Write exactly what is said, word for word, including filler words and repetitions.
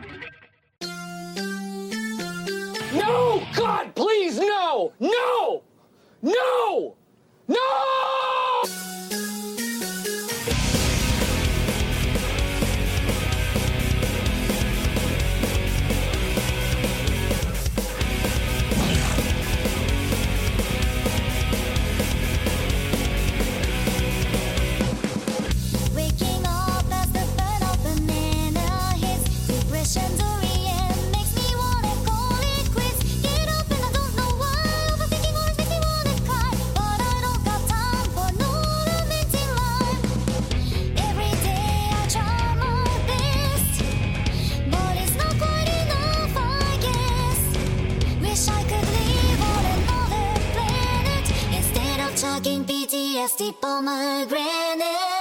No! God, please, no! No! No! No! Waking up as the burn of banana hits, depression's a reaction, makes me wanna call it quits. Get up and I don't know why, overthinking always makes me wanna cry, but I don't got time for no lamenting life. Every day I try my best, but it's not quite enough, I guess. Wish I could live on another planet instead of chugging P T S D pomegranate.